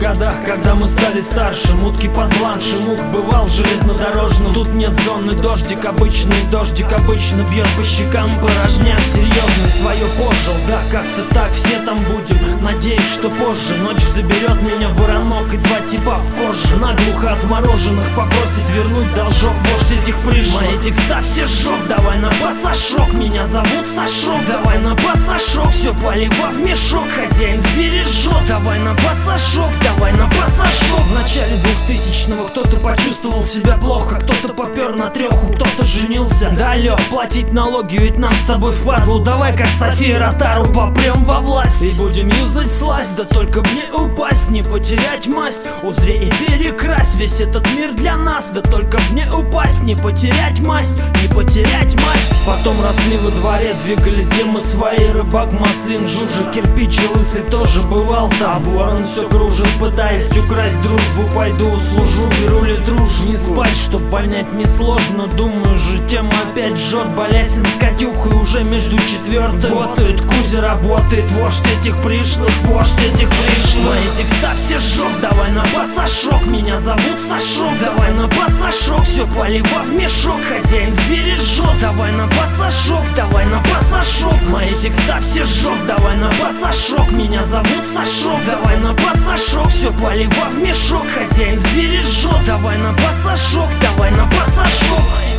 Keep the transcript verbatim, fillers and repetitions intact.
годах, когда мы стали старше, мутки под бланш и мук бывал в железнодорожном. Тут нет зоны, дождик, обычный дождик обычно бьет по щекам, порожняк серьезный свое пожил. Да, как-то так, все там будем, надеюсь, что позже ночь заберет меня воронок и два типа в коже, наглухо отмороженных попросит вернуть должок вождь этих пришлых. Мои текста все сжег, давай на пассажок, меня зовут Сашок, давай на пассажок, все полива в мешок, хозяин сбережет, давай на пассажок, давай на пассажок. В начале двухтысячного кто-то почувствовал себя плохо, кто-то попер на треху, кто-то женился. Да, Лёх, платить налоги, ведь нам с тобой впадлу, давай как София Ротару попрем во власть и будем юзать сласть, да только мне упасть, не потерять масть, узри и перекрась весь этот мир для нас, да только мне упасть, не потерять масть, не потерять масть. Потом росли во дворе, двигали темы свои, рыбак, маслин, жужа, кирпич и лысый тоже бывал там. Ворон все кружит, пытаясь украсть дружбу, пойду услужу, беру ли дружь, не спать, чтоб понять несложно, думаю же, тема опять жжет, Балясин с Катюхой уже между четвертым. Работает, Кузя работает, вождь этих пришлых, вождь этих пришлых. Мои текста все сжег, давай на пассажок, меня зовут Сашок, давай на пассажок, все полива в мешок, хозяин сбережет, давай на пассажок, давай на пассажок. Мои текста все сжег, давай на пассажок, меня зовут Сашок, давай на пассажок, все полива в мешок, хозяин сбережет, давай на пассажок, давай на пассажок.